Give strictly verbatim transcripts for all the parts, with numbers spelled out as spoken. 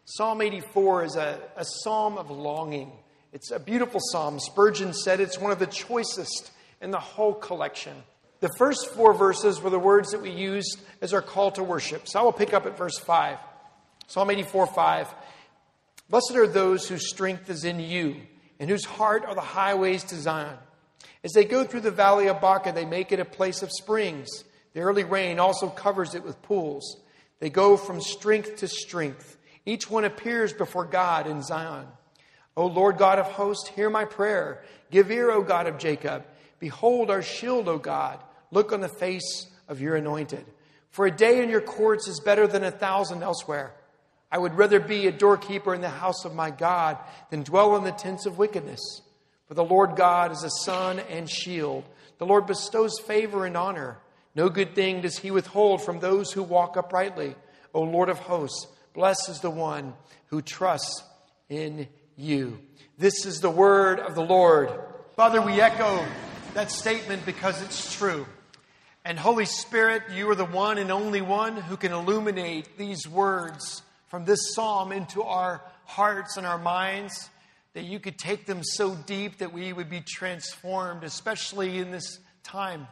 Psalm eighty-four is a, a psalm of longing. It's a beautiful psalm. Spurgeon said it's one of the choicest in the whole collection. The first four verses were the words that we used as our call to worship. So I will pick up at verse five. Psalm eighty-four, five. Blessed are those whose strength is in you, and whose heart are the highways to Zion. As they go through the valley of Baca, they make it a place of springs. The early rain also covers it with pools. They go from strength to strength. Each one appears before God in Zion. O Lord God of hosts, hear my prayer. Give ear, O God of Jacob. Behold our shield, O God. Look on the face of your anointed. For a day in your courts is better than a thousand elsewhere. I would rather be a doorkeeper in the house of my God than dwell in the tents of wickedness. For the Lord God is a sun and shield. The Lord bestows favor and honor. No good thing does he withhold from those who walk uprightly. O Lord of hosts, blessed is the one who trusts in you. This is the word of the Lord. Father, we echo that statement because it's true. And Holy Spirit, you are the one and only one who can illuminate these words from this psalm into our hearts and our minds, that you could take them so deep that we would be transformed, especially in this time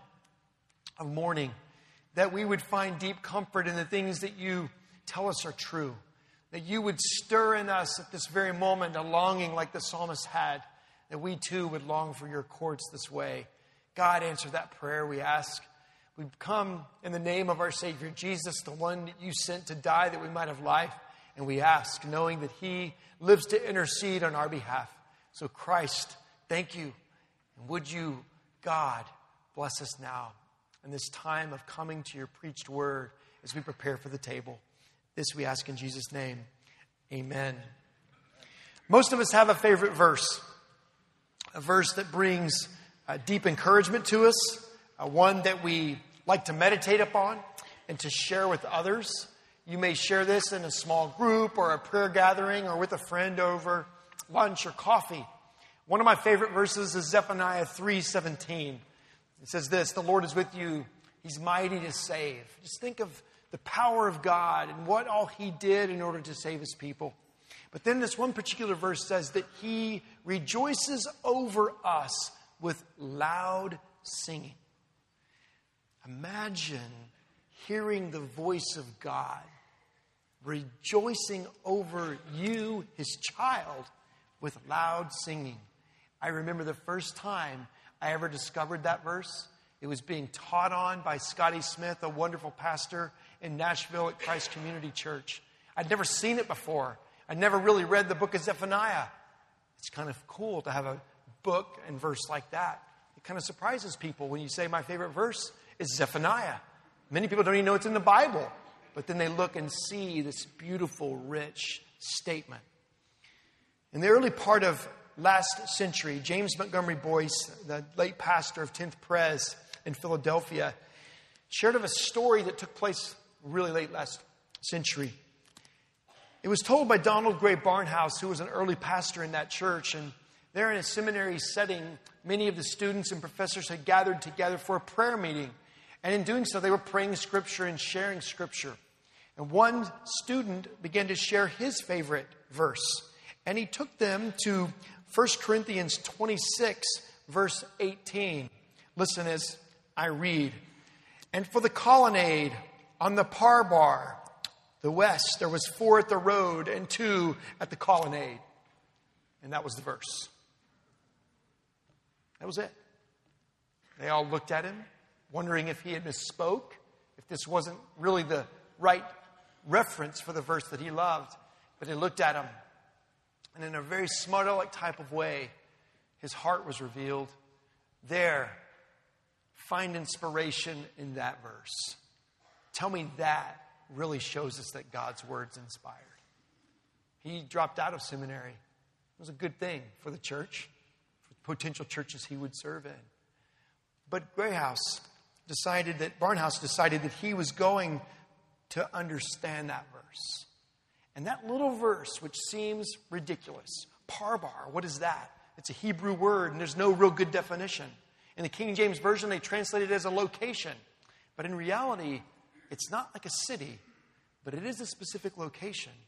of mourning, that we would find deep comfort in the things that you tell us are true, that you would stir in us at this very moment a longing like the psalmist had, that we too would long for your courts this way. God, answer that prayer, we ask. We've come in the name of our Savior Jesus, the one that you sent to die that we might have life. And we ask, knowing that he lives to intercede on our behalf. So Christ, thank you. And would you, God, bless us now in this time of coming to your preached word as we prepare for the table. This we ask in Jesus' name. Amen. Most of us have a favorite verse. A verse that brings uh, deep encouragement to us. Uh, one that we like to meditate upon and to share with others. You may share this in a small group or a prayer gathering or with a friend over lunch or coffee. One of my favorite verses is Zephaniah three seventeen. It says this, the Lord is with you. He's mighty to save. Just think of the power of God and what all he did in order to save his people. But then this one particular verse says that he rejoices over us with loud singing. Imagine hearing the voice of God rejoicing over you, his child, with loud singing. I remember the first time I ever discovered that verse. It was being taught on by Scotty Smith, a wonderful pastor in Nashville at Christ Community Church. I'd never seen it before. I'd never really read the book of Zephaniah. It's kind of cool to have a book and verse like that. It kind of surprises people when you say my favorite verse is Zephaniah. Many people don't even know it's in the Bible. But then they look and see this beautiful, rich statement. In the early part of last century, James Montgomery Boyce, the late pastor of tenth Pres in Philadelphia, shared of a story that took place really late last century. It was told by Donald Gray Barnhouse, who was an early pastor in that church. And there in a seminary setting, many of the students and professors had gathered together for a prayer meeting. And in doing so, they were praying Scripture and sharing Scripture. And one student began to share his favorite verse. And he took them to First Corinthians twenty-six, verse eighteen. Listen as I read. And for the colonnade on the parbar, the west, there was four at the road and two at the colonnade. And that was the verse. That was it. They all looked at him, wondering if he had misspoke, if this wasn't really the right reference for the verse that he loved. But he looked at him, and in a very smart aleck type of way, his heart was revealed. There, find inspiration in that verse. Tell me that really shows us that God's word's inspired. He dropped out of seminary. It was a good thing for the church, for potential churches he would serve in. But Grayhouse decided that, Barnhouse decided that he was going to understand that verse. And that little verse, which seems ridiculous, parbar, what is that? It's a Hebrew word, and there's no real good definition. In the King James Version, they translate it as a location. But in reality, it's not like a city, but it is a specific location.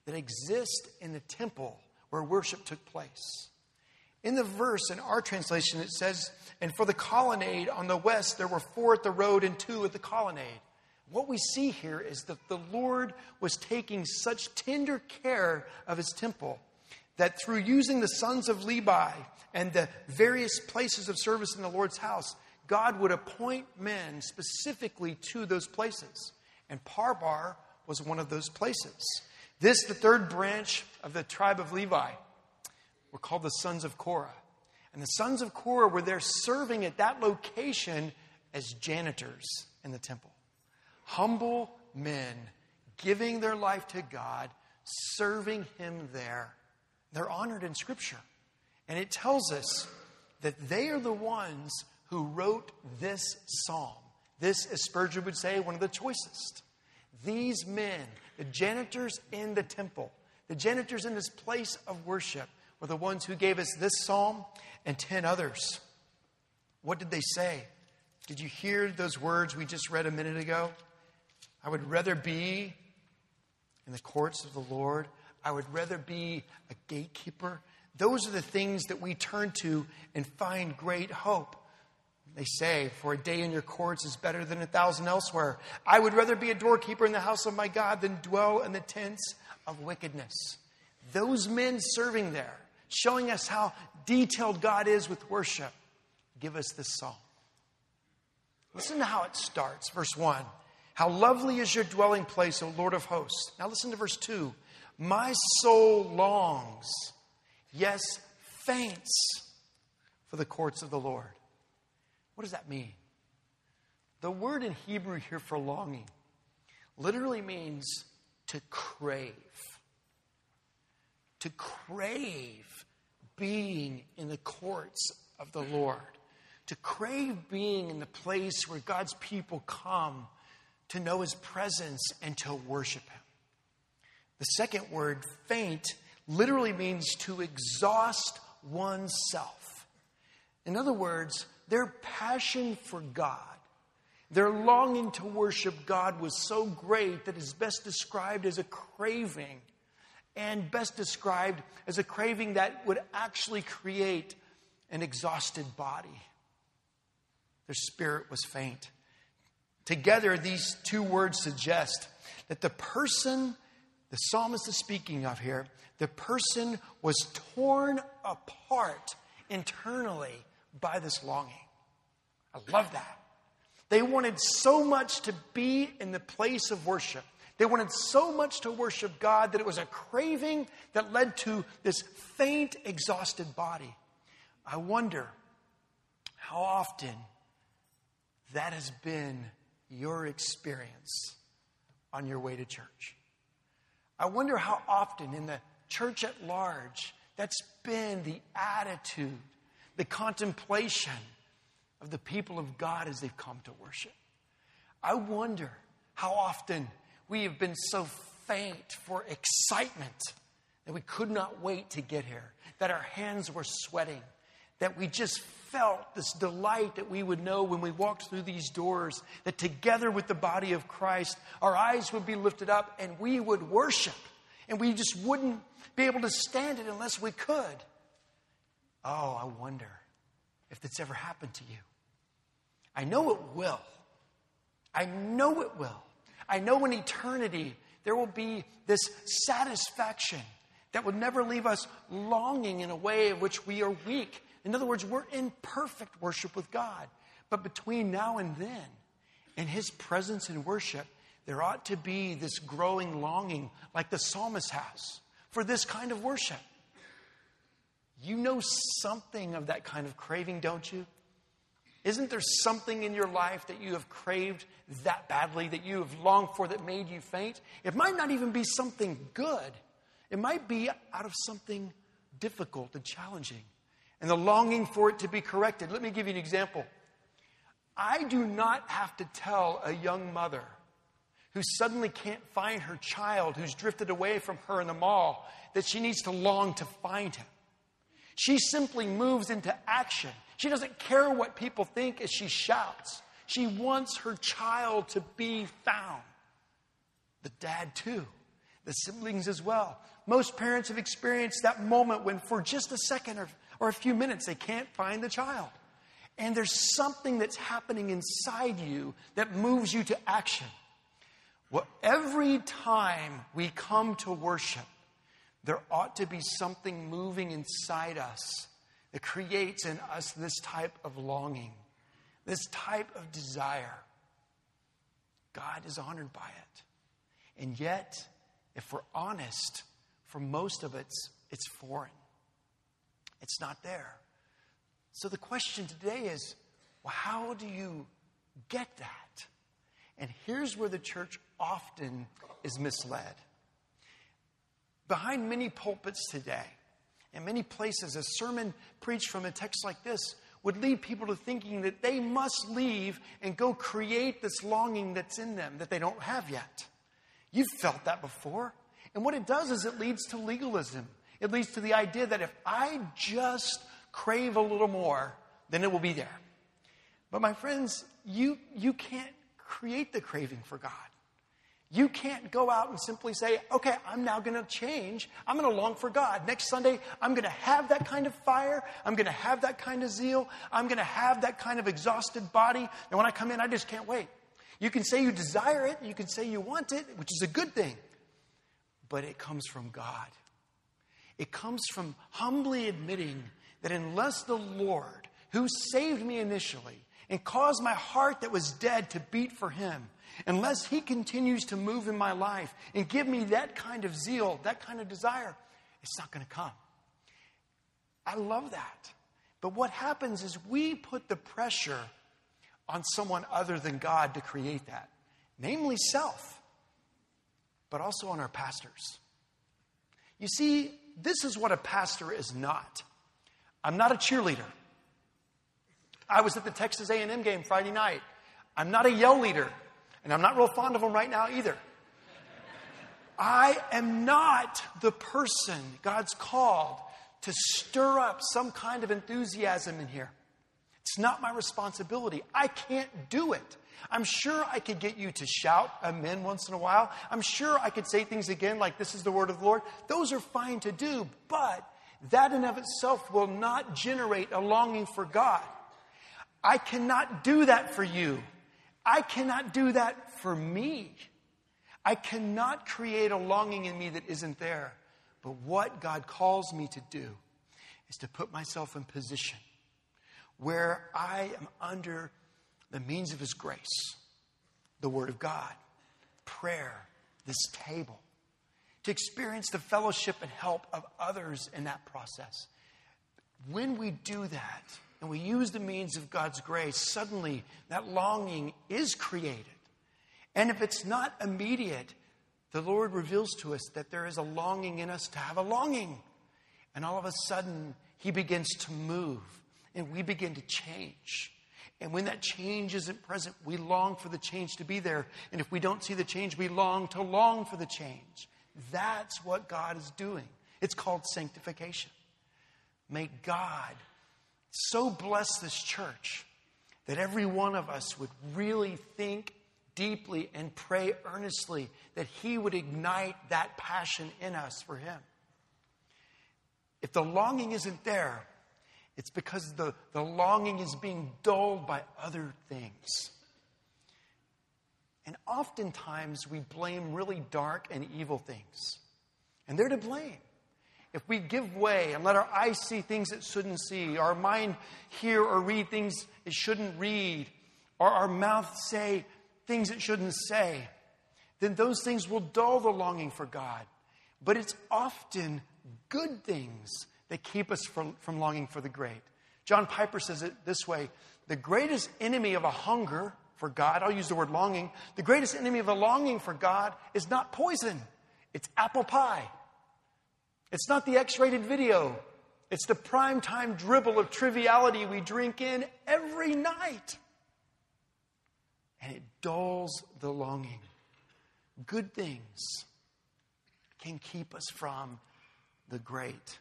that exist in the temple where worship took place. In the verse, in our translation, it says, and for the colonnade on the west, there were four at the road and two at the colonnade. What we see here is that the Lord was taking such tender care of his temple that through using the sons of Levi and the various places of service in the Lord's house, God would appoint men specifically to those places. And Parbar was one of those places. This, the third branch of the tribe of Levi, were called the sons of Korah. And the sons of Korah were there serving at that location as janitors in the temple. Humble men giving their life to God, serving him there. They're honored in Scripture. And it tells us that they are the ones who wrote this psalm. This, as Spurgeon would say, one of the choicest. These men, the janitors in the temple, the janitors in this place of worship, were the ones who gave us this psalm and ten others. What did they say? Did you hear those words we just read a minute ago? I would rather be in the courts of the Lord. I would rather be a gatekeeper. Those are the things that we turn to and find great hope. They say, for a day in your courts is better than a thousand elsewhere. I would rather be a doorkeeper in the house of my God than dwell in the tents of wickedness. Those men serving there, showing us how detailed God is with worship, give us this psalm. Listen to how it starts. Verse one. How lovely is your dwelling place, O Lord of hosts. Now listen to verse two. My soul longs, yes, faints for the courts of the Lord. What does that mean? The word in Hebrew here for longing literally means to crave. To crave being in the courts of the Lord. To crave being in the place where God's people come to know his presence and to worship him. The second word, faint, literally means to exhaust oneself. In other words, their passion for God, their longing to worship God was so great that it's best described as a craving, and best described as a craving that would actually create an exhausted body. Their spirit was faint. Together, these two words suggest that the person the psalmist is speaking of here, the person was torn apart internally by this longing. I love that. They wanted so much to be in the place of worship. They wanted so much to worship God that it was a craving that led to this faint, exhausted body. I wonder how often that has been your experience on your way to church. I wonder how often in the church at large that's been the attitude, the contemplation of the people of God as they've come to worship. I wonder how often we have been so faint for excitement that we could not wait to get here, that our hands were sweating, that we just felt this delight that we would know when we walked through these doors, that together with the body of Christ, our eyes would be lifted up and we would worship. And we just wouldn't be able to stand it unless we could. Oh, I wonder if that's ever happened to you. I know it will. I know it will. I know in eternity there will be this satisfaction that would never leave us longing in a way in which we are weak. In other words, we're in perfect worship with God. But between now and then, in his presence and worship, there ought to be this growing longing, like the psalmist has, for this kind of worship. You know something of that kind of craving, don't you? Isn't there something in your life that you have craved that badly, that you have longed for, that made you faint? It might not even be something good. It might be out of something difficult and challenging, and the longing for it to be corrected. Let me give you an example. I do not have to tell a young mother who suddenly can't find her child who's drifted away from her in the mall that she needs to long to find him. She simply moves into action. She doesn't care what people think as she shouts. She wants her child to be found. The dad, too. the siblings as well. Most parents have experienced that moment when for just a second or, or a few minutes they can't find the child. And there's something that's happening inside you that moves you to action. Well, every time we come to worship, there ought to be something moving inside us that creates in us this type of longing, this type of desire. God is honored by it. And yet, if we're honest, for most of it, it's foreign. It's not there. So the question today is, well, how do you get that? And here's where the church often is misled. Behind many pulpits today, and many places, a sermon preached from a text like this would lead people to thinking that they must leave and go create this longing that's in them that they don't have yet. You've felt that before. And what it does is it leads to legalism. It leads to the idea that if I just crave a little more, then it will be there. But my friends, you, you can't create the craving for God. You can't go out and simply say, okay, I'm now going to change. I'm going to long for God. Next Sunday, I'm going to have that kind of fire. I'm going to have that kind of zeal. I'm going to have that kind of exhausted body. And when I come in, I just can't wait. You can say you desire it. You can say you want it, which is a good thing. But it comes from God. It comes from humbly admitting that unless the Lord, who saved me initially and caused my heart that was dead to beat for Him, unless He continues to move in my life and give me that kind of zeal, that kind of desire, it's not going to come. I love that. But what happens is we put the pressure on someone other than God to create that, namely self, but also on our pastors. You see, this is what a pastor is not. I'm not a cheerleader. I was at the Texas A and M game Friday night. I'm not a yell leader. And I'm not real fond of them right now either. I am not the person God's called to stir up some kind of enthusiasm in here. It's not my responsibility. I can't do it. I'm sure I could get you to shout amen once in a while. I'm sure I could say things again like this is the word of the Lord. Those are fine to do, but that in of itself will not generate a longing for God. I cannot do that for you. I cannot do that for me. I cannot create a longing in me that isn't there. But what God calls me to do is to put myself in position where I am under the means of His grace, the Word of God, prayer, this table, to experience the fellowship and help of others in that process. When we do that, and we use the means of God's grace, suddenly that longing is created. And if it's not immediate, the Lord reveals to us that there is a longing in us to have a longing. And all of a sudden, He begins to move, and we begin to change. And when that change isn't present, we long for the change to be there. And if we don't see the change, we long to long for the change. That's what God is doing. It's called sanctification. May God so bless this church that every one of us would really think deeply and pray earnestly that He would ignite that passion in us for Him. If the longing isn't there, it's because the, the longing is being dulled by other things. And oftentimes we blame really dark and evil things. And they're to blame. If we give way and let our eyes see things it shouldn't see, our mind hear or read things it shouldn't read, or our mouth say things it shouldn't say, then those things will dull the longing for God. But it's often good things that keep us from, from longing for the great. John Piper says it this way: the greatest enemy of a hunger for God, I'll use the word longing, the greatest enemy of a longing for God is not poison, it's apple pie. It's not the X-rated video. It's the primetime dribble of triviality we drink in every night. And it dulls the longing. Good things can keep us from the great.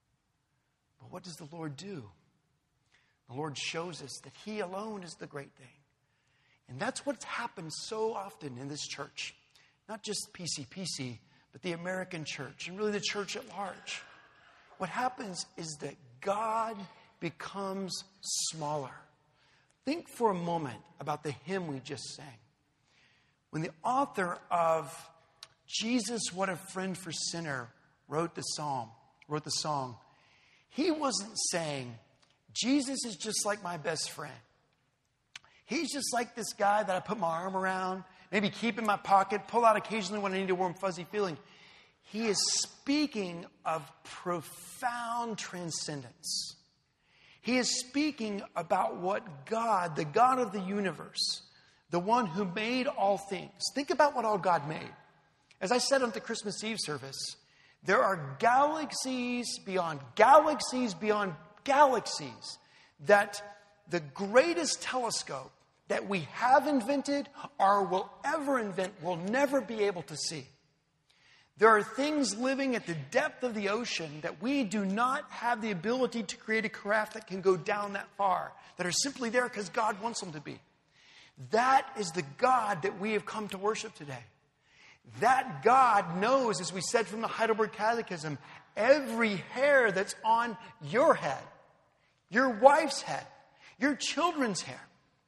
But what does the Lord do? The Lord shows us that He alone is the great thing. And that's what's happened so often in this church. Not just P C P C, but the American church, and really the church at large. What happens is that God becomes smaller. Think for a moment about the hymn we just sang. When the author of Jesus, What a Friend for Sinner wrote the psalm, wrote the song, he wasn't saying, Jesus is just like my best friend. He's just like this guy that I put my arm around, maybe keep in my pocket, pull out occasionally when I need a warm, fuzzy feeling. He is speaking of profound transcendence. He is speaking about what God, the God of the universe, the one who made all things. Think about what all God made. As I said on the Christmas Eve service, there are galaxies beyond galaxies beyond galaxies that the greatest telescope that we have invented or will ever invent will never be able to see. There are things living at the depth of the ocean that we do not have the ability to create a craft that can go down that far, that are simply there because God wants them to be. That is the God that we have come to worship today. That God knows, as we said from the Heidelberg Catechism, every hair that's on your head, your wife's head, your children's hair,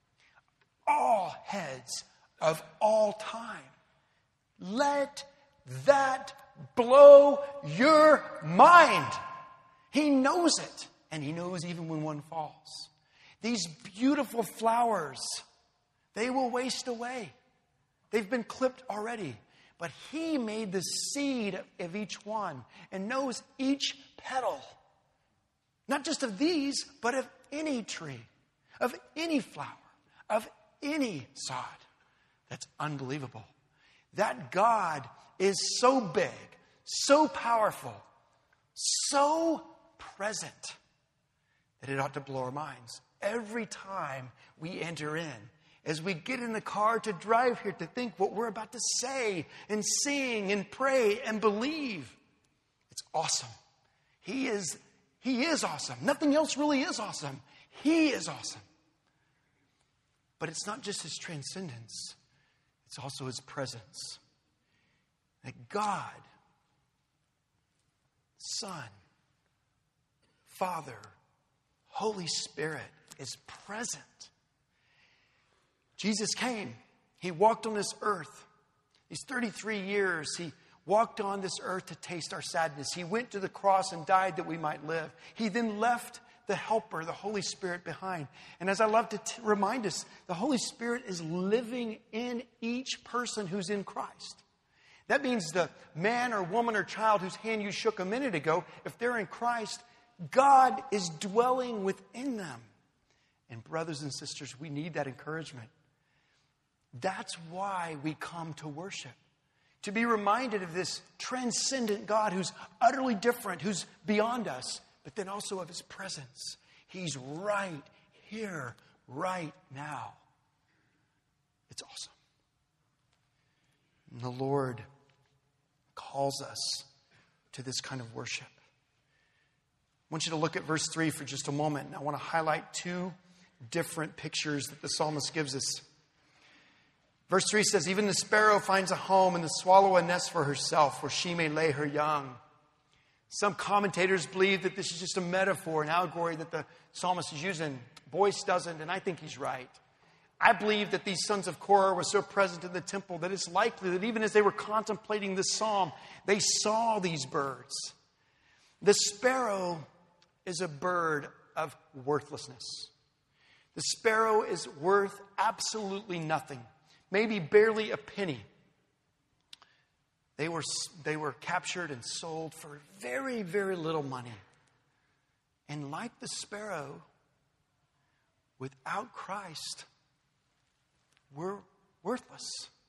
all heads of all time. Let that blow your mind. He knows it, and he knows even when one falls. These beautiful flowers, they will waste away. They've been clipped already. But he made the seed of each one and knows each petal. Not just of these, but of any tree, of any flower, of any sod. That's unbelievable. That God is so big, so powerful, so present that it ought to blow our minds every time we enter in. As we get in the car to drive here, to think what we're about to say and sing and pray and believe. It's awesome. He is, he is awesome. Nothing else really is awesome. He is awesome. But it's not just his transcendence. It's also his presence. That God, Son, Father, Holy Spirit is present. Jesus came. He walked on this earth. These thirty-three years, he walked on this earth to taste our sadness. He went to the cross and died that we might live. He then left the Helper, the Holy Spirit, behind. And as I love to t- remind us, the Holy Spirit is living in each person who's in Christ. That means the man or woman or child whose hand you shook a minute ago, if they're in Christ, God is dwelling within them. And brothers and sisters, we need that encouragement. That's why we come to worship. To be reminded of this transcendent God who's utterly different, who's beyond us, but then also of his presence. He's right here, right now. It's awesome. And the Lord calls us to this kind of worship. I want you to look at verse three for just a moment. And I want to highlight two different pictures that the psalmist gives us. Verse three says, even the sparrow finds a home and the swallow a nest for herself where she may lay her young. Some commentators believe that this is just a metaphor, an allegory that the psalmist is using. Boyce doesn't, and I think he's right. I believe that these sons of Korah were so present in the temple that it's likely that even as they were contemplating this psalm, they saw these birds. The sparrow is a bird of worthlessness. The sparrow is worth absolutely nothing. Maybe barely a penny. They were, they were captured and sold for very, very little money. And like the sparrow, without Christ, we're worthless.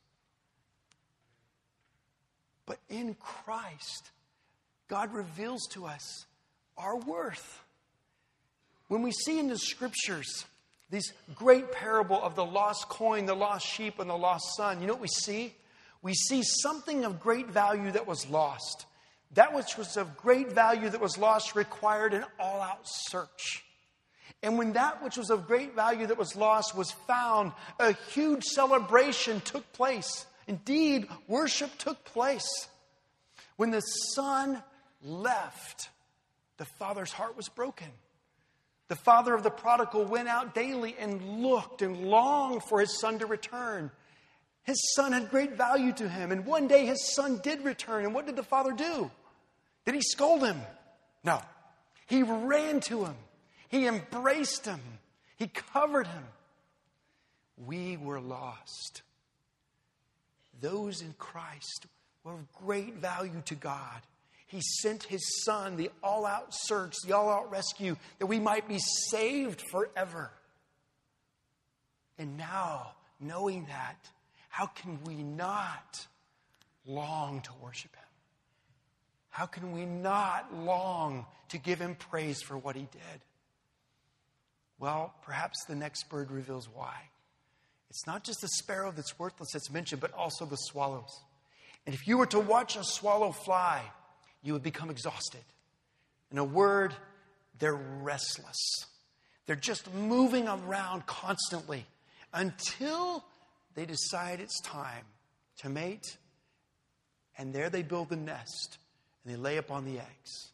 But in Christ, God reveals to us our worth. When we see in the scriptures this great parable of the lost coin, the lost sheep, and the lost son, you know what we see? We see something of great value that was lost. That which was of great value that was lost required an all-out search. And when that which was of great value that was lost was found, a huge celebration took place. Indeed, worship took place. When the son left, the father's heart was broken. The father of the prodigal went out daily and looked and longed for his son to return. His son had great value to him. And one day his son did return. And what did the father do? Did he scold him? No. He ran to him. He embraced him. He covered him. We were lost. Those in Christ were of great value to God. He sent his son, the all-out search, the all-out rescue, that we might be saved forever. And now, knowing that, how can we not long to worship him? How can we not long to give him praise for what he did? Well, perhaps the next bird reveals why. It's not just the sparrow that's worthless that's mentioned, but also the swallows. And if you were to watch a swallow fly, you would become exhausted. In a word, they're restless. They're just moving around constantly until they decide it's time to mate. And there they build the nest and they lay upon the eggs.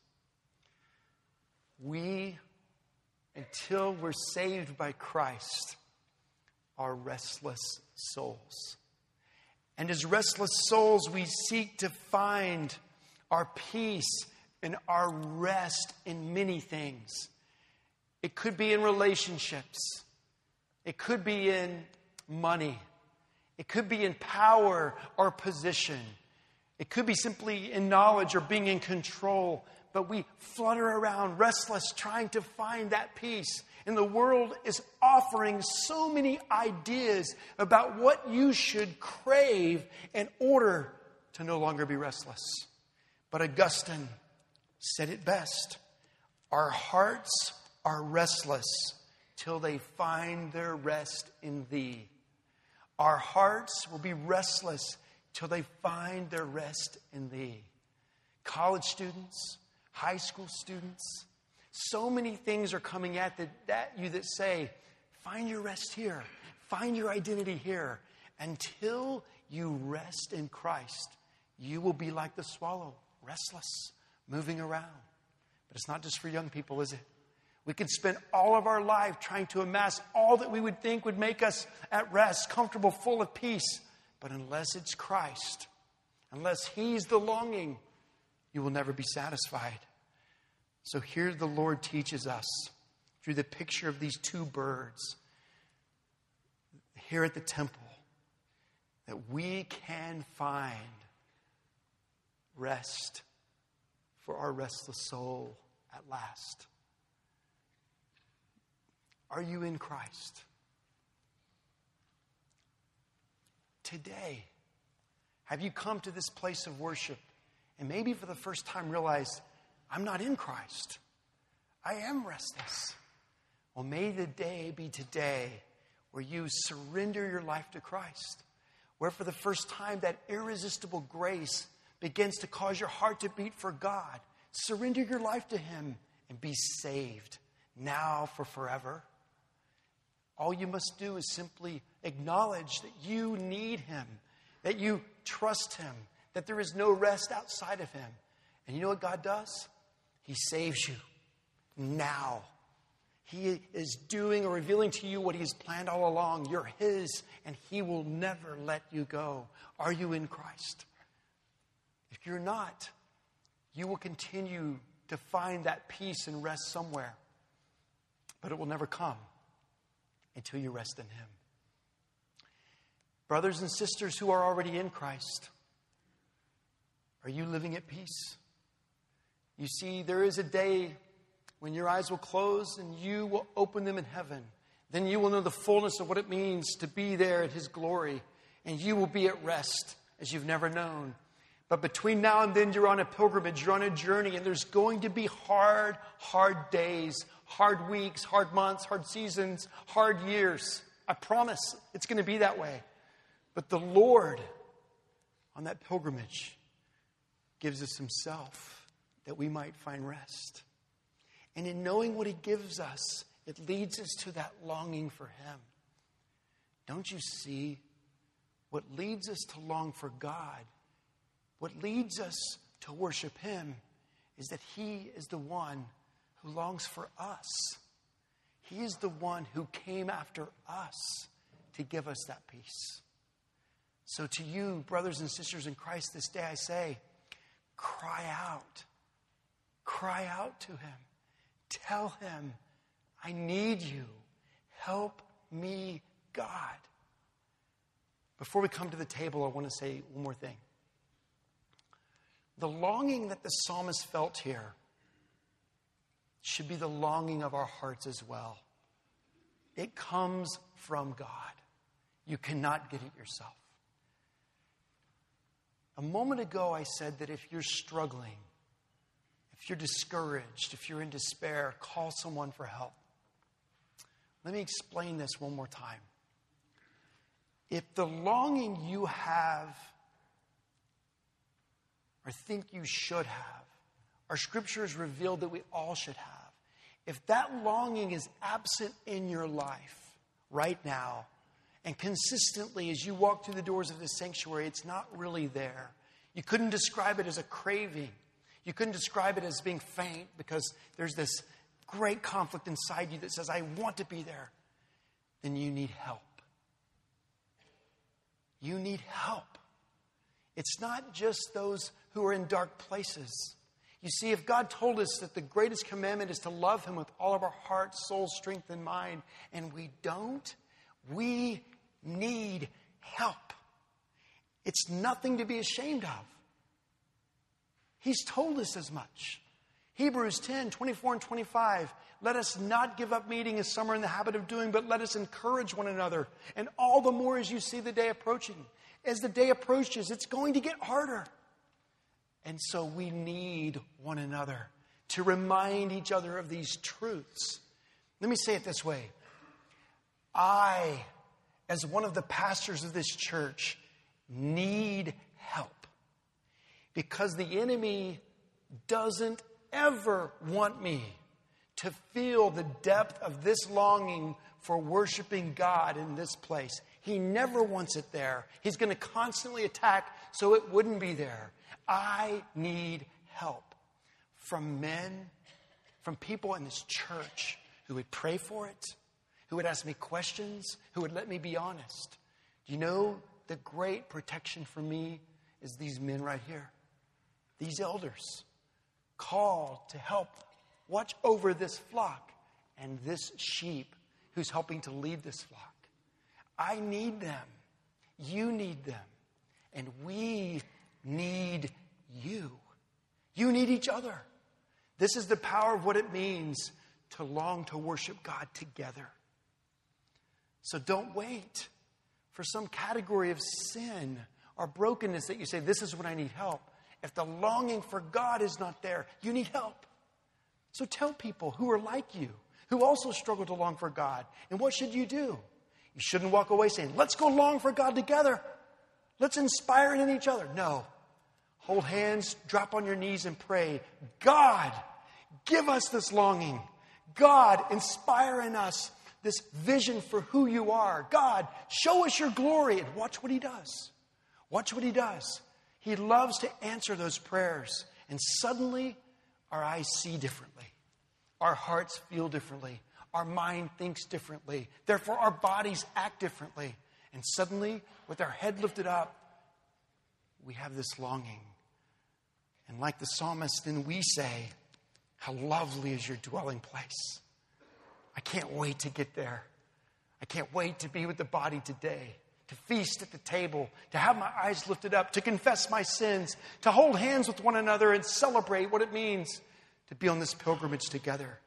We, until we're saved by Christ, are restless souls. And as restless souls, we seek to find our peace and our rest in many things. It could be in relationships. It could be in money. It could be in power or position. It could be simply in knowledge or being in control. But we flutter around restless, trying to find that peace. And the world is offering so many ideas about what you should crave in order to no longer be restless. But Augustine said it best. Our hearts are restless till they find their rest in thee. Our hearts will be restless till they find their rest in thee. College students, high school students, so many things are coming at, the, at you that say, find your rest here. Find your identity here. Until you rest in Christ, you will be like the swallow. Restless, moving around. But it's not just for young people, is it? We could spend all of our life trying to amass all that we would think would make us at rest, comfortable, full of peace. But unless it's Christ, unless he's the longing, you will never be satisfied. So here the Lord teaches us through the picture of these two birds here at the temple that we can find rest for our restless soul at last. Are you in Christ? Today, have you come to this place of worship and maybe for the first time realized, I'm not in Christ. I am restless. Well, may the day be today where you surrender your life to Christ, where for the first time that irresistible grace begins to cause your heart to beat for God. Surrender your life to him and be saved now for forever. All you must do is simply acknowledge that you need him, that you trust him, that there is no rest outside of him. And you know what God does? He saves you now. He is doing or revealing to you what he's planned all along. You're his, and he will never let you go. Are you in Christ? If you're not, you will continue to find that peace and rest somewhere. But it will never come until you rest in him. Brothers and sisters who are already in Christ, are you living at peace? You see, there is a day when your eyes will close and you will open them in heaven. Then you will know the fullness of what it means to be there in his glory. And you will be at rest as you've never known. But between now and then, you're on a pilgrimage, you're on a journey, and there's going to be hard, hard days, hard weeks, hard months, hard seasons, hard years. I promise it's going to be that way. But the Lord, on that pilgrimage, gives us himself that we might find rest. And in knowing what he gives us, it leads us to that longing for him. Don't you see? What leads us to long for God, what leads us to worship him is that he is the one who longs for us. He is the one who came after us to give us that peace. So to you, brothers and sisters in Christ, this day I say, cry out. Cry out to him. Tell him, I need you. Help me, God. Before we come to the table, I want to say one more thing. The longing that the psalmist felt here should be the longing of our hearts as well. It comes from God. You cannot get it yourself. A moment ago, I said that if you're struggling, if you're discouraged, if you're in despair, call someone for help. Let me explain this one more time. If the longing you have, or think you should have, our scripture has revealed that we all should have, if that longing is absent in your life right now, and consistently as you walk through the doors of this sanctuary, it's not really there. You couldn't describe it as a craving. You couldn't describe it as being faint because there's this great conflict inside you that says, I want to be there. Then you need help. You need help. It's not just those who are in dark places. You see, if God told us that the greatest commandment is to love him with all of our heart, soul, strength, and mind, and we don't, we need help. It's nothing to be ashamed of. He's told us as much. Hebrews ten, twenty-four and twenty-five. Let us not give up meeting as some are in the habit of doing, but let us encourage one another. And all the more as you see the day approaching. As the day approaches, it's going to get harder. And so we need one another to remind each other of these truths. Let me say it this way. I, as one of the pastors of this church, need help. Because the enemy doesn't ever want me to feel the depth of this longing for worshiping God in this place. He never wants it there. He's going to constantly attack so it wouldn't be there. I need help from men, from people in this church who would pray for it, who would ask me questions, who would let me be honest. Do you know the great protection for me is these men right here, these elders called to help watch over this flock and this sheep who's helping to lead this flock. I need them. You need them. And we need you. You need each other. This is the power of what it means to long to worship God together. So don't wait for some category of sin or brokenness that you say, this is when I need help. If the longing for God is not there, you need help. So tell people who are like you, who also struggle to long for God. And what should you do? You shouldn't walk away saying, let's go long for God together. Let's inspire in each other. No. Hold hands, drop on your knees and pray. God, give us this longing. God, inspire in us this vision for who you are. God, show us your glory. And watch what he does. Watch what he does. He loves to answer those prayers. And suddenly, our eyes see differently. Our hearts feel differently. Our mind thinks differently. Therefore, our bodies act differently. And suddenly, with our head lifted up, we have this longing. And like the psalmist, then we say, how lovely is your dwelling place. I can't wait to get there. I can't wait to be with the body today, to feast at the table, to have my eyes lifted up, to confess my sins, to hold hands with one another and celebrate what it means to be on this pilgrimage together.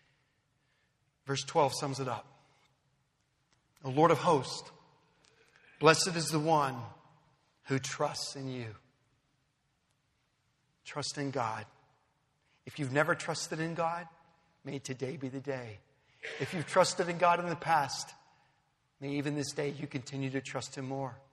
Verse twelve sums it up. O Lord of hosts, blessed is the one who trusts in you. Trust in God. If you've never trusted in God, may today be the day. If you've trusted in God in the past, may even this day you continue to trust him more.